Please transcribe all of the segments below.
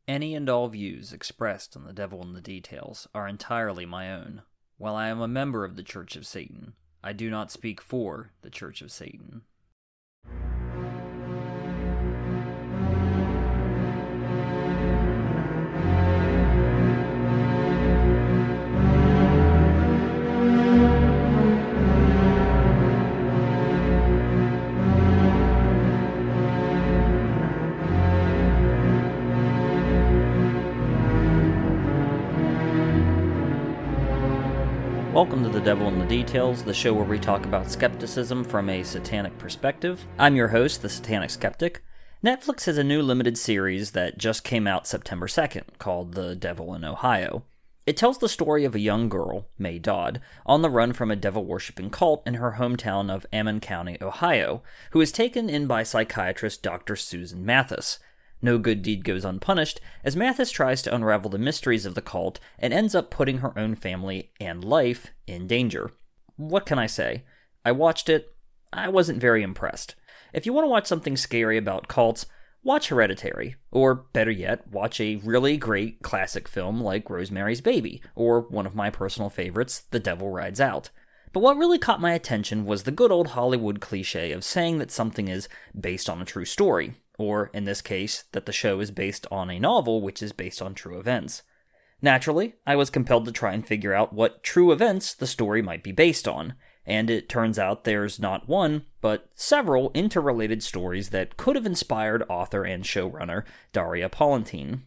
Any and all views expressed on The Devil in the Details are entirely my own. While I am a member of the Church of Satan, I do not speak for the Church of Satan. Welcome to The Devil in the Details, the show where we talk about skepticism from a satanic perspective. I'm your host, the Satanic Skeptic. Netflix has a new limited series that just came out September 2nd, called The Devil in Ohio. It tells the story of a young girl, May Dodd, on the run from a devil-worshipping cult in her hometown of Ammon County, Ohio, who is taken in by psychiatrist Dr. Susan Mathis. No good deed goes unpunished, as Mathis tries to unravel the mysteries of the cult and ends up putting her own family and life in danger. What can I say? I watched it. I wasn't very impressed. If you want to watch something scary about cults, watch Hereditary. Or, better yet, watch a really great classic film like Rosemary's Baby, or one of my personal favorites, The Devil Rides Out. But what really caught my attention was the good old Hollywood cliche of saying that something is based on a true story. Or, in this case, that the show is based on a novel which is based on true events. Naturally, I was compelled to try and figure out what true events the story might be based on, and it turns out there's not one, but several interrelated stories that could have inspired author and showrunner Daria Palantine.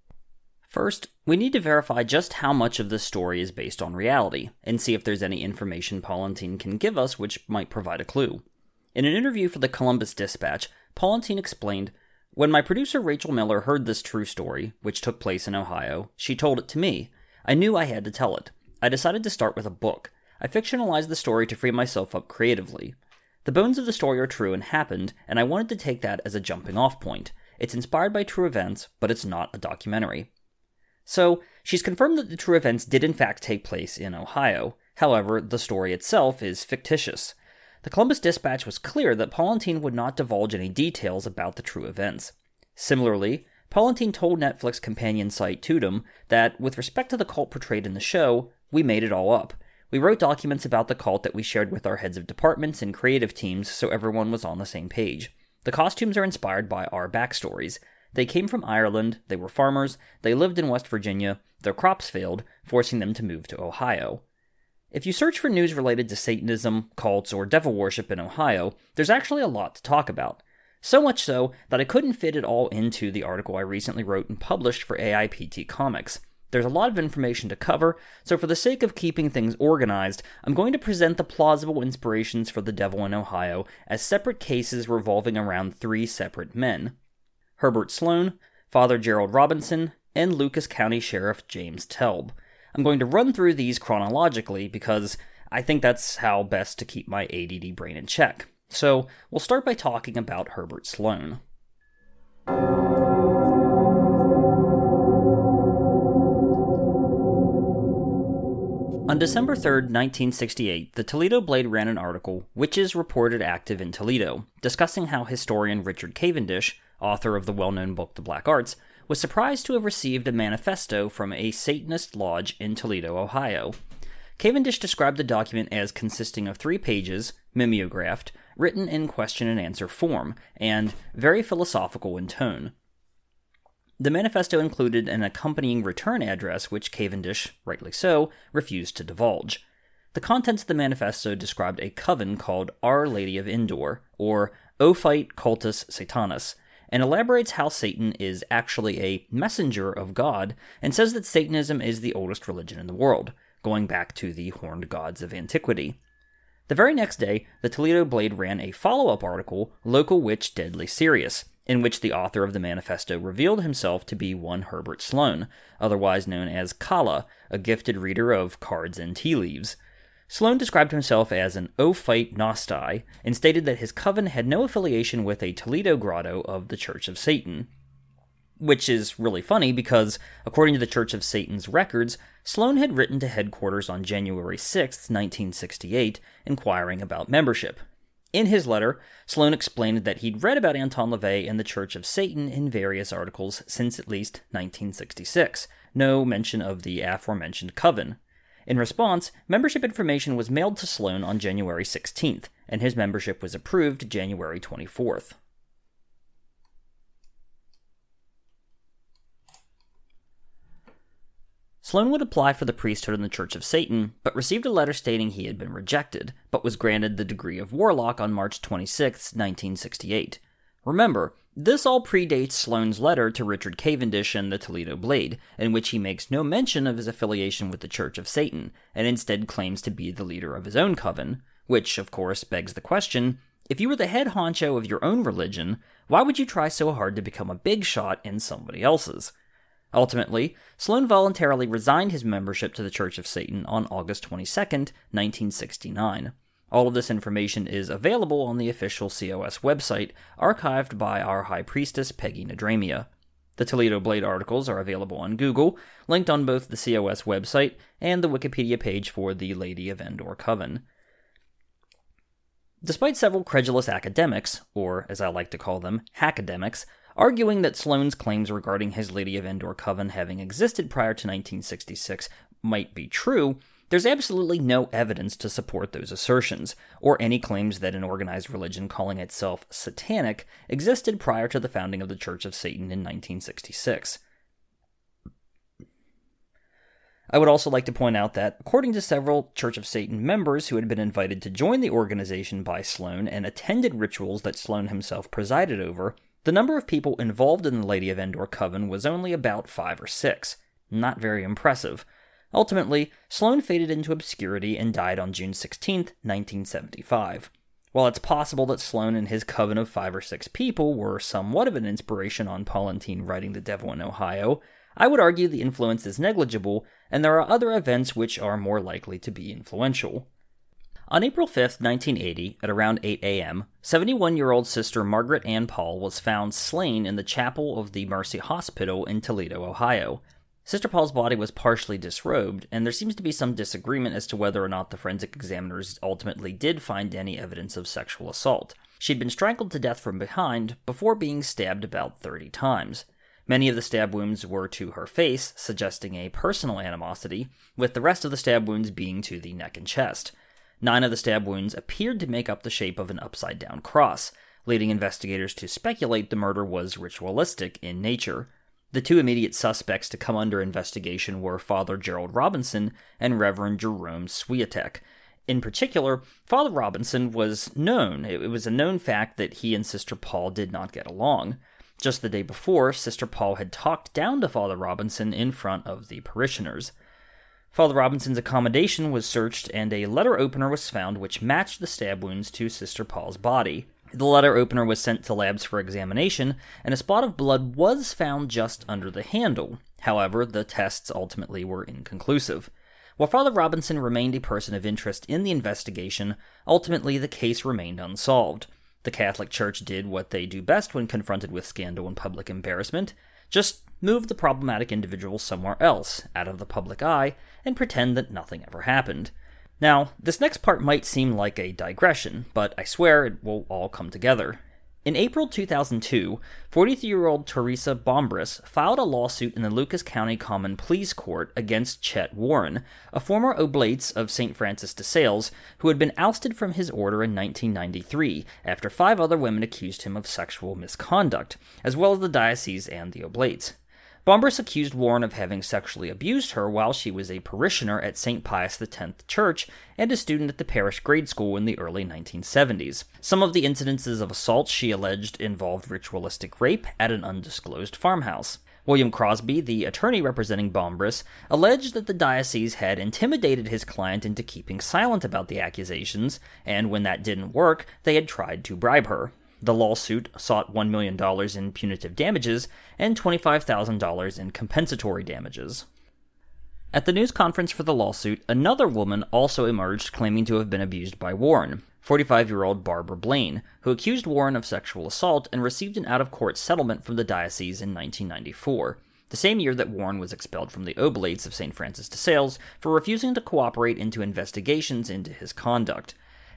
First, we need to verify just how much of this story is based on reality, and see if there's any information Palantine can give us which might provide a clue. In an interview for the Columbus Dispatch, Palantine explained, "When my producer Rachel Miller heard this true story, which took place in Ohio, she told it to me. I knew I had to tell it. I decided to start with a book. I fictionalized the story to free myself up creatively. The bones of the story are true and happened, and I wanted to take that as a jumping-off point. It's inspired by true events, but it's not a documentary." So, she's confirmed that the true events did in fact take place in Ohio. However, the story itself is fictitious. The Columbus Dispatch was clear that Palantine would not divulge any details about the true events. Similarly, Palantine told Netflix companion site Tudum that, with respect to the cult portrayed in the show, we made it all up. We wrote documents about the cult that we shared with our heads of departments and creative teams so everyone was on the same page. The costumes are inspired by our backstories. They came from Ireland, they were farmers, they lived in West Virginia, their crops failed, forcing them to move to Ohio. If you search for news related to Satanism, cults, or devil worship in Ohio, there's actually a lot to talk about. So much so that I couldn't fit it all into the article I recently wrote and published for AIPT Comics. There's a lot of information to cover, so for the sake of keeping things organized, I'm going to present the plausible inspirations for the devil in Ohio as separate cases revolving around three separate men: Herbert Sloan, Father Gerald Robinson, and Lucas County Sheriff James Telb. I'm going to run through these chronologically because I think that's how best to keep my ADD brain in check. So, we'll start by talking about Herbert Sloan. On December 3rd, 1968, the Toledo Blade ran an article, "Witches Reported Active in Toledo," discussing how historian Richard Cavendish, author of the well-known book The Black Arts, was surprised to have received a manifesto from a Satanist lodge in Toledo, Ohio. Cavendish described the document as consisting of 3 pages, mimeographed, written in question-and-answer form, and very philosophical in tone. The manifesto included an accompanying return address which Cavendish, rightly so, refused to divulge. The contents of the manifesto described a coven called Our Lady of Endor, or Ophite Cultus Satanis, and elaborates how Satan is actually a messenger of God, and says that Satanism is the oldest religion in the world, going back to the horned gods of antiquity. The very next day, the Toledo Blade ran a follow-up article, Local Witch Deadly Serious, in which the author of the manifesto revealed himself to be one Herbert Sloan, otherwise known as Kala, a gifted reader of cards and tea leaves. Sloan described himself as an Ophite Gnostai, and stated that his coven had no affiliation with a Toledo grotto of the Church of Satan. Which is really funny because, according to the Church of Satan's records, Sloan had written to headquarters on January 6, 1968, inquiring about membership. In his letter, Sloan explained that he'd read about Anton LaVey and the Church of Satan in various articles since at least 1966. No mention of the aforementioned coven. In response, membership information was mailed to Sloan on January 16th, and his membership was approved January 24th. Sloan would apply for the priesthood in the Church of Satan, but received a letter stating he had been rejected, but was granted the degree of warlock on March 26, 1968. Remember, this all predates Sloan's letter to Richard Cavendish and the Toledo Blade, in which he makes no mention of his affiliation with the Church of Satan, and instead claims to be the leader of his own coven, which, of course, begs the question, if you were the head honcho of your own religion, why would you try so hard to become a big shot in somebody else's? Ultimately, Sloan voluntarily resigned his membership to the Church of Satan on August 22, 1969. All of this information is available on the official COS website, archived by our High Priestess Peggy Nadramia. The Toledo Blade articles are available on Google, linked on both the COS website and the Wikipedia page for the Lady of Endor Coven. Despite several credulous academics, or as I like to call them, hackademics, arguing that Sloan's claims regarding his Lady of Endor coven having existed prior to 1966 might be true, there's absolutely no evidence to support those assertions, or any claims that an organized religion calling itself satanic existed prior to the founding of the Church of Satan in 1966. I would also like to point out that, according to several Church of Satan members who had been invited to join the organization by Sloan and attended rituals that Sloan himself presided over, the number of people involved in the Lady of Endor coven was only about 5 or 6. Not very impressive. Ultimately, Sloan faded into obscurity and died on June 16, 1975. While it's possible that Sloan and his coven of 5 or 6 people were somewhat of an inspiration on Paulentine writing The Devil in Ohio, I would argue the influence is negligible, and there are other events which are more likely to be influential. On April 5, 1980, at around 8 a.m., 71-year-old Sister Margaret Ann Paul was found slain in the chapel of the Mercy Hospital in Toledo, Ohio. Sister Paul's body was partially disrobed, and there seems to be some disagreement as to whether or not the forensic examiners ultimately did find any evidence of sexual assault. She'd been strangled to death from behind before being stabbed about 30 times. Many of the stab wounds were to her face, suggesting a personal animosity, with the rest of the stab wounds being to the neck and chest. 9 of the stab wounds appeared to make up the shape of an upside-down cross, leading investigators to speculate the murder was ritualistic in nature. The 2 immediate suspects to come under investigation were Father Gerald Robinson and Reverend Jerome Swiatek. In particular, Father Robinson was known. It was a known fact that he and Sister Paul did not get along. Just the day before, Sister Paul had talked down to Father Robinson in front of the parishioners. Father Robinson's accommodation was searched, and a letter opener was found which matched the stab wounds to Sister Paul's body. The letter opener was sent to labs for examination, and a spot of blood was found just under the handle. However, the tests ultimately were inconclusive. While Father Robinson remained a person of interest in the investigation, ultimately the case remained unsolved. The Catholic Church did what they do best when confronted with scandal and public embarrassment: just move the problematic individual somewhere else, out of the public eye, and pretend that nothing ever happened. Now, this next part might seem like a digression, but I swear it will all come together. In April 2002, 43-year-old Teresa Bombris filed a lawsuit in the Lucas County Common Pleas Court against Chet Warren, a former oblate of St. Francis de Sales, who had been ousted from his order in 1993 after 5 other women accused him of sexual misconduct, as well as the diocese and the oblates. Bombris accused Warren of having sexually abused her while she was a parishioner at St. Pius X Church and a student at the parish grade school in the early 1970s. Some of the incidences of assault she alleged involved ritualistic rape at an undisclosed farmhouse. William Crosby, the attorney representing Bombris, alleged that the diocese had intimidated his client into keeping silent about the accusations, and when that didn't work, they had tried to bribe her. The lawsuit sought $1 million in punitive damages and $25,000 in compensatory damages. At the news conference for the lawsuit, another woman also emerged claiming to have been abused by Warren, 45-year-old Barbara Blaine, who accused Warren of sexual assault and received an out-of-court settlement from the diocese in 1994, the same year that Warren was expelled from the Oblates of St. Francis de Sales for refusing to cooperate into investigations into his conduct.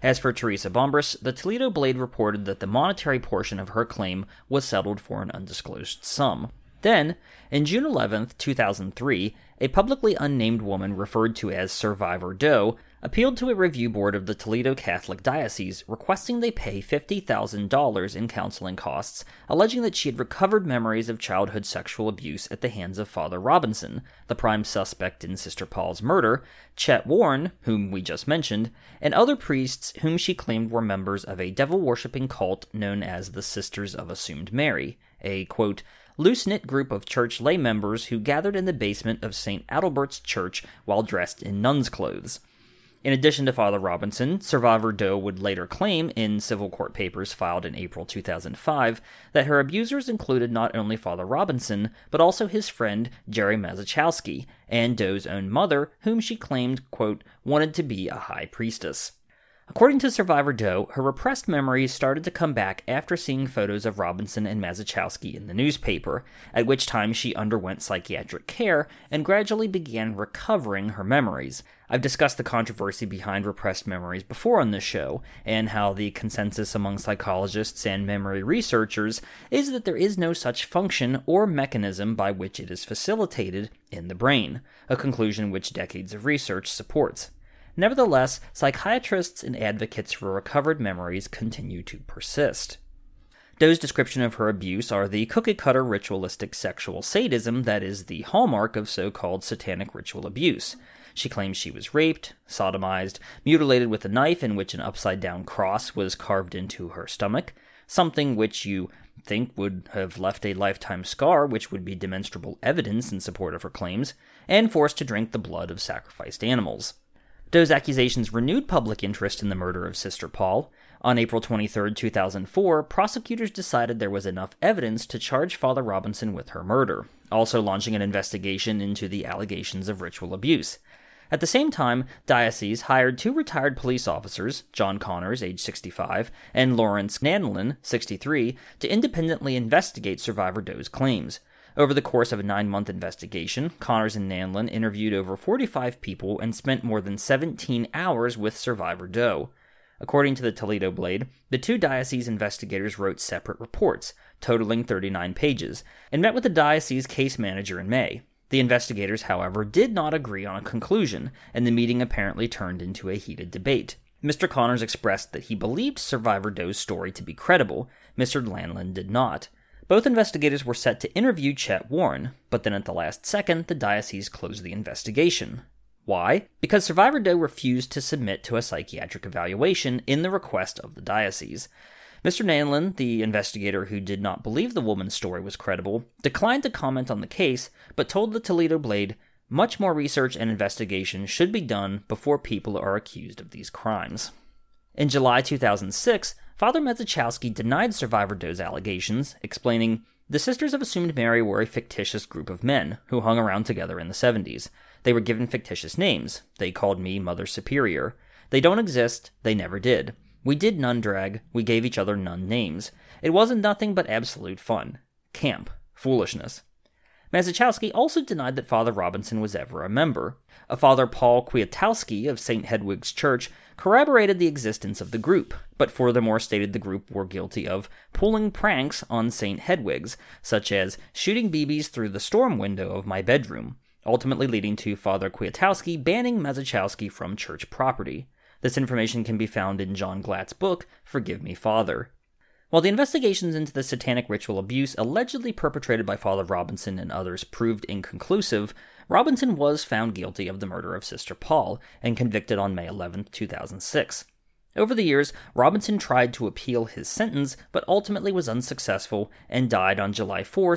As for Teresa Bombras, the Toledo Blade reported that the monetary portion of her claim was settled for an undisclosed sum. Then, in June 11, 2003, a publicly unnamed woman referred to as Survivor Doe appealed to a review board of the Toledo Catholic Diocese requesting they pay $50,000 in counseling costs, alleging that she had recovered memories of childhood sexual abuse at the hands of Father Robinson, the prime suspect in Sister Paul's murder, Chet Warren, whom we just mentioned, and other priests whom she claimed were members of a devil-worshipping cult known as the Sisters of Assumed Mary, a, quote, loose-knit group of church lay members who gathered in the basement of St. Adalbert's Church while dressed in nun's clothes. In addition to Father Robinson, Survivor Doe would later claim in civil court papers filed in April 2005 that her abusers included not only Father Robinson, but also his friend Jerry Mazachowski, and Doe's own mother, whom she claimed, quote, wanted to be a high priestess. According to Survivor Doe, her repressed memories started to come back after seeing photos of Robinson and Mazachowski in the newspaper, at which time she underwent psychiatric care and gradually began recovering her memories. I've discussed the controversy behind repressed memories before on this show, and how the consensus among psychologists and memory researchers is that there is no such function or mechanism by which it is facilitated in the brain, a conclusion which decades of research supports. Nevertheless, psychiatrists and advocates for recovered memories continue to persist. Doe's description of her abuse are the cookie-cutter ritualistic sexual sadism that is the hallmark of so-called satanic ritual abuse. She claims she was raped, sodomized, mutilated with a knife in which an upside-down cross was carved into her stomach, something which you think would have left a lifetime scar which would be demonstrable evidence in support of her claims, and forced to drink the blood of sacrificed animals. Doe's accusations renewed public interest in the murder of Sister Paul. On April 23, 2004, prosecutors decided there was enough evidence to charge Father Robinson with her murder, also launching an investigation into the allegations of ritual abuse. At the same time, Diocese hired 2 retired police officers, John Connors, age 65, and Lawrence Nanlin, 63, to independently investigate Survivor Doe's claims. Over the course of a 9-month investigation, Connors and Nanlin interviewed over 45 people and spent more than 17 hours with Survivor Doe. According to the Toledo Blade, the 2 diocese investigators wrote separate reports, totaling 39 pages, and met with the diocese case manager in May. The investigators, however, did not agree on a conclusion, and the meeting apparently turned into a heated debate. Mr. Connors expressed that he believed Survivor Doe's story to be credible. Mr. Nanlin did not. Both investigators were set to interview Chet Warren, but then at the last second, the diocese closed the investigation. Why? Because Survivor Doe refused to submit to a psychiatric evaluation in the request of the diocese. Mr. Nanlin, the investigator who did not believe the woman's story was credible, declined to comment on the case, but told the Toledo Blade, much more research and investigation should be done before people are accused of these crimes. In July 2006, Father Mazachowski denied Survivor Doe's allegations, explaining, the Sisters of Assumed Mary were a fictitious group of men who hung around together in the 70s. They were given fictitious names. They called me Mother Superior. They don't exist. They never did. We did nun drag. We gave each other nun names. It wasn't nothing but absolute fun. Camp. Foolishness. Mazachowski also denied that Father Robinson was ever a member. A Father Paul Kwiatkowski of St. Hedwig's Church corroborated the existence of the group, but furthermore stated the group were guilty of pulling pranks on St. Hedwig's, such as shooting BBs through the storm window of my bedroom, ultimately leading to Father Kwiatkowski banning Mazachowski from church property. This information can be found in John Glatt's book, Forgive Me, Father. While the investigations into the satanic ritual abuse allegedly perpetrated by Father Robinson and others proved inconclusive, Robinson was found guilty of the murder of Sister Paul and convicted on May 11, 2006. Over the years, Robinson tried to appeal his sentence, but ultimately was unsuccessful and died on July 4,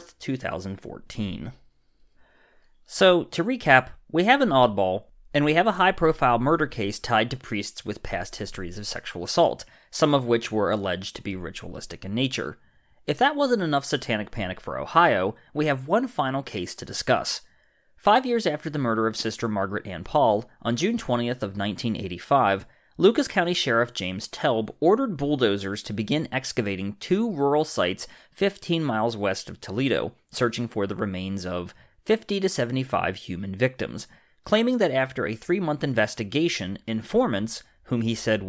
2014. So, to recap, we have an oddball, and we have a high-profile murder case tied to priests with past histories of sexual assault, some of which were alleged to be ritualistic in nature. If that wasn't enough satanic panic for Ohio, we have one final case to discuss. 5 years after the murder of Sister Margaret Ann Paul, on June 20th of 1985, Lucas County Sheriff James Telb ordered bulldozers to begin excavating 2 rural sites 15 miles west of Toledo, searching for the remains of 50 to 75 human victims, claiming that after a 3-month investigation, informants, whom he said were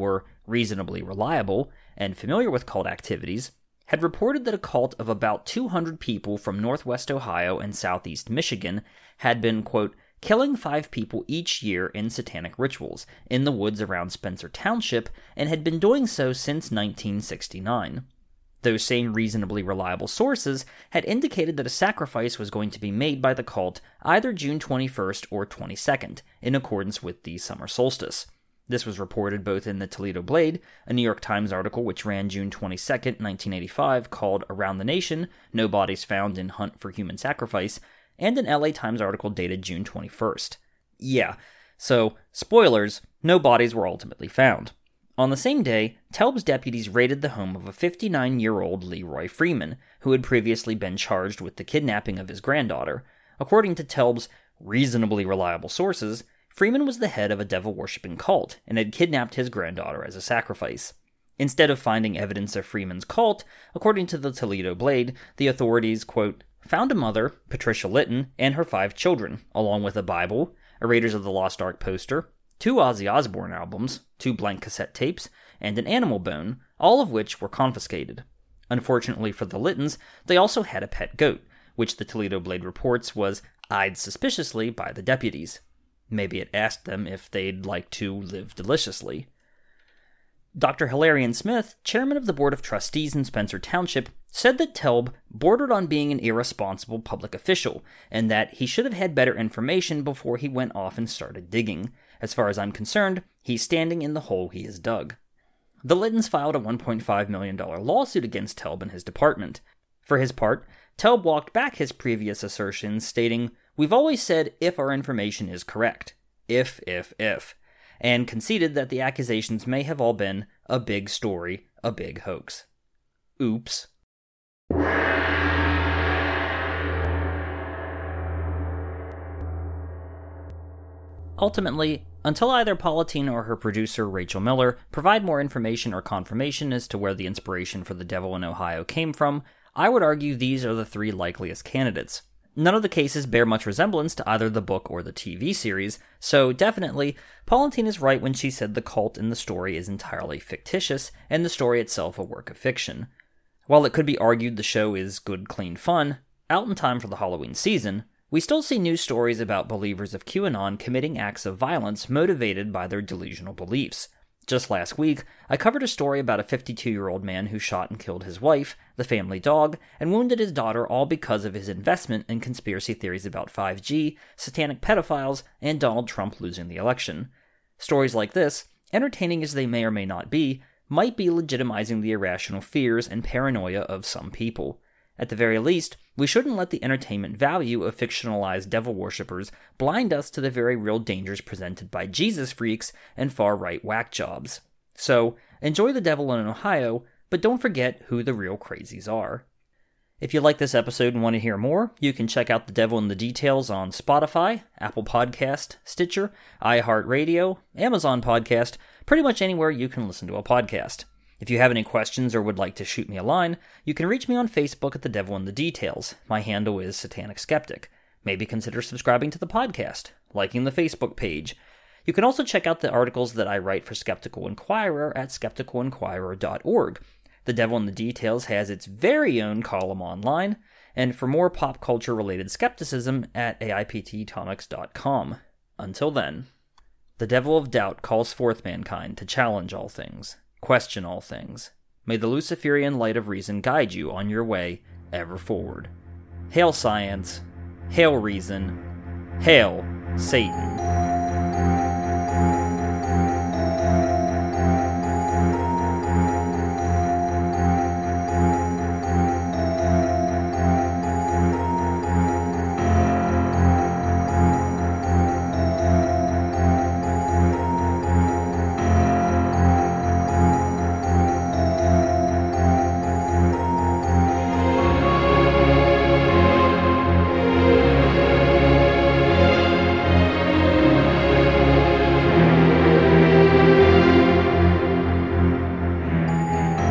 reasonably reliable, and familiar with cult activities, had reported that a cult of about 200 people from northwest Ohio and southeast Michigan had been, quote, killing 5 people each year in satanic rituals in the woods around Spencer Township, and had been doing so since 1969. Those same reasonably reliable sources had indicated that a sacrifice was going to be made by the cult either June 21st or 22nd, in accordance with the summer solstice. This was reported both in the Toledo Blade, a New York Times article which ran June 22, 1985, called Around the Nation, No Bodies Found in Hunt for Human Sacrifice, and an LA Times article dated June 21st. Yeah, so, spoilers, no bodies were ultimately found. On the same day, Telb's deputies raided the home of a 59-year-old Leroy Freeman, who had previously been charged with the kidnapping of his granddaughter. According to Telb's reasonably reliable sources, Freeman was the head of a devil-worshipping cult and had kidnapped his granddaughter as a sacrifice. Instead of finding evidence of Freeman's cult, according to the Toledo Blade, the authorities, quote, found a mother, Patricia Litton, and her 5 children, along with a Bible, a Raiders of the Lost Ark poster, 2 Ozzy Osbourne albums, 2 blank cassette tapes, and an animal bone, all of which were confiscated. Unfortunately for the Littons, they also had a pet goat, which the Toledo Blade reports was eyed suspiciously by the deputies. Maybe it asked them if they'd like to live deliciously. Dr. Hilarion Smith, chairman of the Board of Trustees in Spencer Township, said that Telb bordered on being an irresponsible public official, and that he should have had better information before he went off and started digging. As far as I'm concerned, he's standing in the hole he has dug. The Littons filed a $1.5 million lawsuit against Telb and his department. For his part, Telb walked back his previous assertions, stating, "We've always said if our information is correct. If. And conceded that the accusations may have all been a big story, a big hoax." Oops. Ultimately, until either Paulatine or her producer, Rachel Miller, provide more information or confirmation as to where the inspiration for The Devil in Ohio came from, I would argue these are the 3 likeliest candidates. None of the cases bear much resemblance to either the book or the TV series, so definitely, Paulatine is right when she said the cult in the story is entirely fictitious, and the story itself a work of fiction. While it could be argued the show is good, clean fun, out in time for the Halloween season, we still see news stories about believers of QAnon committing acts of violence motivated by their delusional beliefs. Just last week, I covered a story about a 52-year-old man who shot and killed his wife, the family dog, and wounded his daughter, all because of his investment in conspiracy theories about 5G, satanic pedophiles, and Donald Trump losing the election. Stories like this, entertaining as they may or may not be, might be legitimizing the irrational fears and paranoia of some people. At the very least, we shouldn't let the entertainment value of fictionalized devil worshippers blind us to the very real dangers presented by Jesus freaks and far-right whack jobs. So, enjoy The Devil in Ohio, but don't forget who the real crazies are. If you like this episode and want to hear more, you can check out The Devil in the Details on Spotify, Apple Podcast, Stitcher, iHeartRadio, Amazon Podcast, pretty much anywhere you can listen to a podcast. If you have any questions or would like to shoot me a line, you can reach me on Facebook at The Devil in the Details. My handle is Satanic Skeptic. Maybe consider subscribing to the podcast, liking the Facebook page. You can also check out the articles that I write for Skeptical Inquirer at skepticalinquirer.org. The Devil in the Details has its very own column online, and for more pop culture-related skepticism at aiptatomics.com. Until then, the Devil of Doubt calls forth mankind to challenge all things, question all things. May the Luciferian light of reason guide you on your way ever forward. Hail science, hail reason, hail Satan.